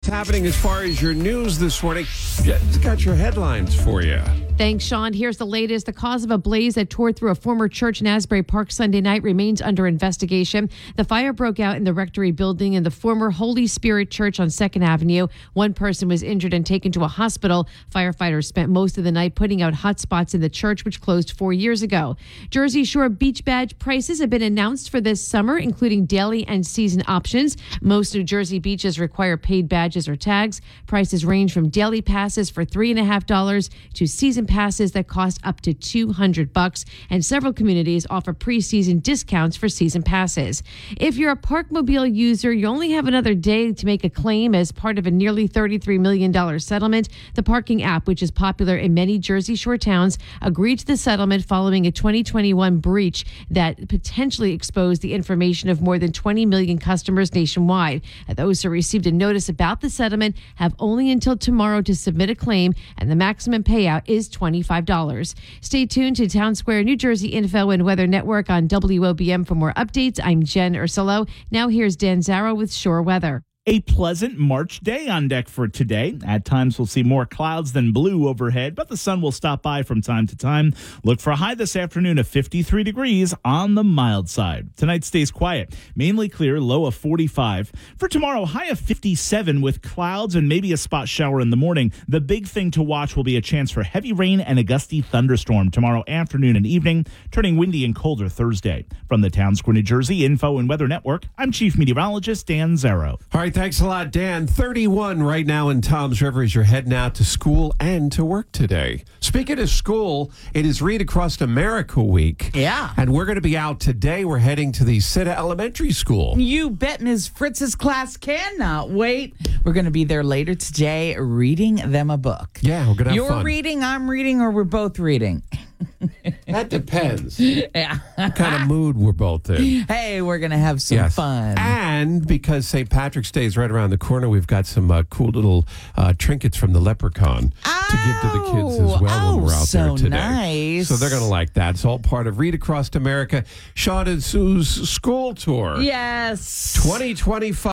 happening as far as your news this morning. Jed's got your headlines for you. Thanks, Sean. Here's the latest. The cause of a blaze that tore through a former church in Asbury Park Sunday night remains under investigation. The fire broke out in the rectory building in the former Holy Spirit Church on 2nd Avenue. One person was injured and taken to a hospital. Firefighters spent most of the night putting out hot spots in the church, which closed 4 years ago. Jersey Shore beach badge prices have been announced for this summer, including daily and season options. Most New Jersey beaches require paid badges or tags. Prices range from daily passes for $3.50 to season passes that cost up to $200, and several communities offer pre-season discounts for season passes. If you're a Parkmobile user, you only have another day to make a claim as part of a nearly $33 million settlement. The parking app, which is popular in many Jersey Shore towns, agreed to the settlement following a 2021 breach that potentially exposed the information of more than 20 million customers nationwide. Those who received a notice about the settlement have only until tomorrow to submit a claim, and the maximum payout is $25. Stay tuned to Town Square New Jersey Info and Weather Network on WOBM for more updates. I'm Jen Ursulo. Now here's Dan Zarrow with Shore Weather. A pleasant March day on deck for today. At times, we'll see more clouds than blue overhead, but the sun will stop by from time to time. Look for a high this afternoon of 53 degrees on the mild side. Tonight stays quiet, mainly clear, low of 45. For tomorrow, high of 57 with clouds and maybe a spot shower in the morning. The big thing to watch will be a chance for heavy rain and a gusty thunderstorm tomorrow afternoon and evening, turning windy and colder Thursday. From the Town Square, New Jersey Info and Weather Network, I'm Chief Meteorologist Dan Zarrow. All right, thanks a lot, Dan. 31 right now in Toms River as you're heading out to school and to work today. Speaking of school, it is Read Across America Week. Yeah. And we're going to be out today. We're heading to the Sitta Elementary School. You bet Ms. Fritz's class cannot wait. We're going to be there later today reading them a book. Yeah, we're going to have You're fun. reading, I'm reading, or we're both reading? That depends. Yeah. What kind of mood we're both in. Hey, we're going to have some fun. And because St. Patrick's Day is right around the corner, we've got some cool little trinkets from the Leprechaun to give to the kids as well when we're out there today. Nice. So they're going to like that. It's all part of Read Across America, Sean and Sue's school tour. Yes. 2025.